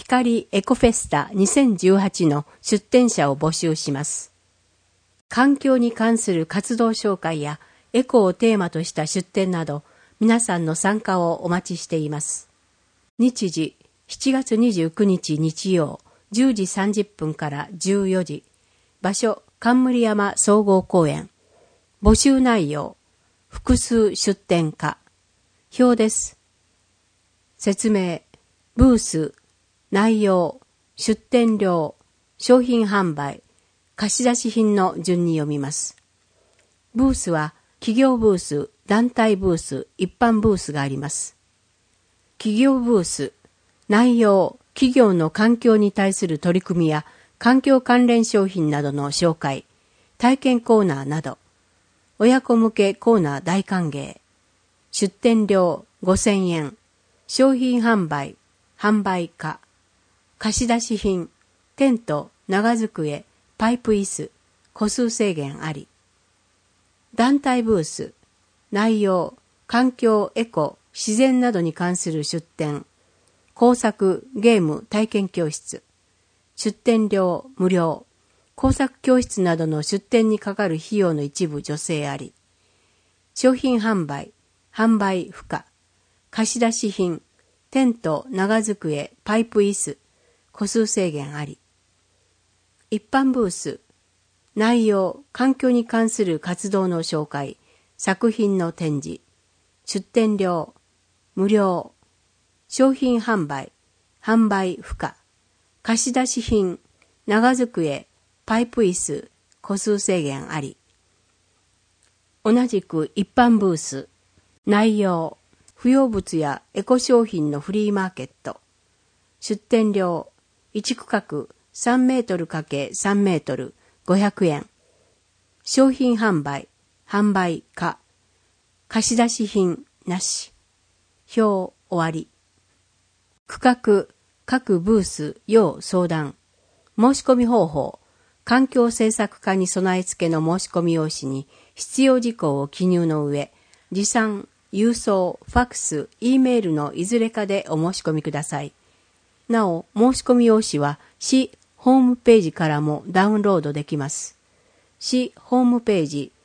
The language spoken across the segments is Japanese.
光エコフェスタ2018の出展者を募集します。環境に関する活動紹介やエコをテーマとした出展など、皆さんの参加をお待ちしています。日時、7月29日日曜、10時30分から14時。場所、冠山総合公園。募集内容、複数出展家。表です。説明、ブース、内容、出展料、商品販売、貸出品の順に読みます。ブースは企業ブース、団体ブース、一般ブースがあります。企業ブース、内容、企業の環境に対する取り組みや環境関連商品などの紹介、体験コーナーなど、親子向けコーナー大歓迎、出展料5000円、商品販売、販売価、貸出品、テント、長机、パイプ椅子、個数制限あり。団体ブース、内容、環境、エコ、自然などに関する出展、工作、ゲーム、体験教室、出展料無料、工作教室などの出展にかかる費用の一部助成あり。商品販売、販売不可、貸出品、テント、長机、パイプ椅子、個数制限あり。一般ブース、内容、環境に関する活動の紹介、作品の展示、出展料、無料、商品販売、販売不可、貸出品、長机、パイプ椅子、個数制限あり。同じく一般ブース、内容、不要物やエコ商品のフリーマーケット、出展料、1区画3メートル×3メートル、500円。商品販売、販売可。貸出品なし。表終わり。区画、各ブース、要相談。申し込み方法。環境政策課に備え付けの申し込み用紙に必要事項を記入の上、持参、郵送、ファックス、Eメールのいずれかでお申し込みください。なお、申し込み用紙は市ホームページからもダウンロードできます。市ホームページ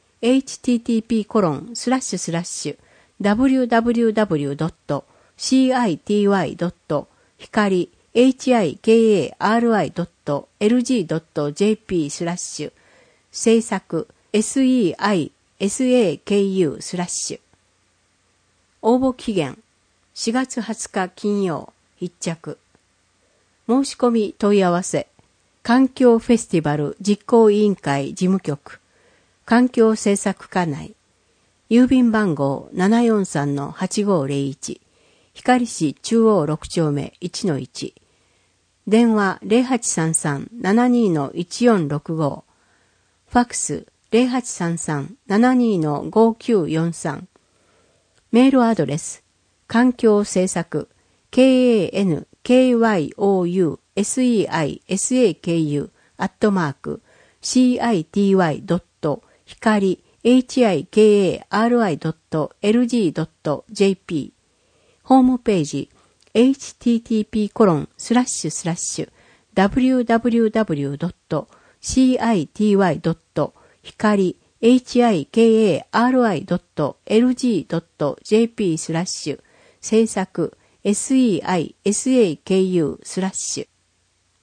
http://www.hikari.lg.jp/ 制作 SEISAKU/ 応募期限4月20日金曜必着。申し込み問い合わせ環境フェスティバル実行委員会事務局環境政策課内郵便番号 743-8501 光市中央6丁目 1-1 電話 0833-72-1465 ファックス 0833-72-5943 メールアドレス環境政策 kankyouSEISAKU@hikari.lg.jp ホームページ http://www.hikari.lg.jp 制作 SEISAKU/